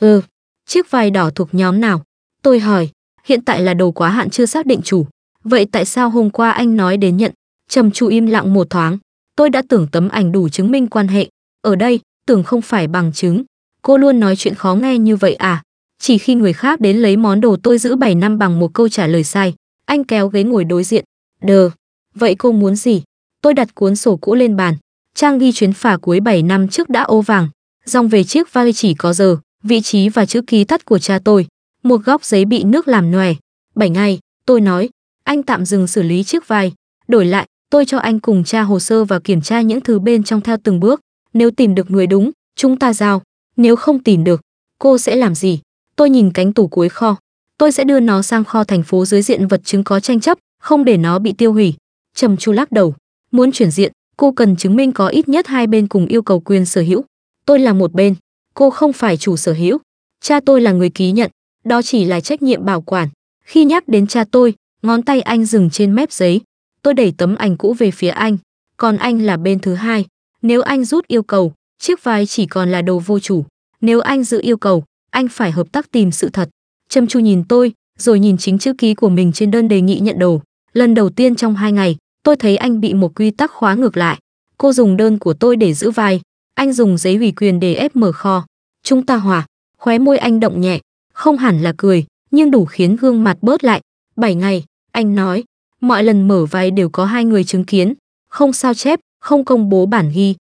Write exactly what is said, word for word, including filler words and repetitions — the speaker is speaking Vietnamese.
Ừ, chiếc vai đỏ thuộc nhóm nào? Tôi hỏi. Hiện tại là đồ quá hạn chưa xác định chủ. Vậy tại sao hôm qua anh nói đến nhận? Trầm Chu im lặng một thoáng. Tôi đã tưởng tấm ảnh đủ chứng minh quan hệ. Ở đây, tưởng không phải bằng chứng. Cô luôn nói chuyện khó nghe như vậy à? Chỉ khi người khác đến lấy món đồ tôi giữ bảy năm bằng một câu trả lời sai. Anh kéo ghế ngồi đối diện. Đờ. Vậy cô muốn gì? Tôi đặt cuốn sổ cũ lên bàn. Trang ghi chuyến phà cuối bảy năm trước đã ô vàng. Dòng về chiếc vali chỉ có giờ, vị trí và chữ ký tắt của cha tôi. Một góc giấy bị nước làm nhòe. bảy ngày, tôi nói. Anh tạm dừng xử lý chiếc vai. Đổi lại, tôi cho anh cùng tra hồ sơ và kiểm tra những thứ bên trong theo từng bước. Nếu tìm được người đúng, chúng ta giao. Nếu không tìm được, cô sẽ làm gì? Tôi nhìn cánh tủ cuối kho. Tôi sẽ đưa nó sang kho thành phố dưới diện vật chứng có tranh chấp, không để nó bị tiêu hủy. Trầm Chu lắc đầu. Muốn chuyển diện, cô cần chứng minh có ít nhất hai bên cùng yêu cầu quyền sở hữu. Tôi là một bên, cô không phải chủ sở hữu. Cha tôi là người ký nhận, đó chỉ là trách nhiệm bảo quản. Khi nhắc đến cha tôi, ngón tay anh dừng trên mép giấy. Tôi đẩy tấm ảnh cũ về phía anh. Còn anh là bên thứ hai. Nếu anh rút yêu cầu, chiếc vai chỉ còn là đồ vô chủ. Nếu anh giữ yêu cầu, anh phải hợp tác tìm sự thật. Trầm Chu nhìn tôi, rồi nhìn chính chữ ký của mình trên đơn đề nghị nhận đồ. Lần đầu tiên trong hai ngày, tôi thấy anh bị một quy tắc khóa ngược lại. Cô dùng đơn của tôi để giữ vai, anh dùng giấy ủy quyền để ép mở kho. Chúng ta hòa. Khóe môi anh động nhẹ, không hẳn là cười, nhưng đủ khiến gương mặt bớt lạnh. Bảy ngày, anh nói, mọi lần mở vai đều có hai người chứng kiến, không sao chép, không công bố bản ghi.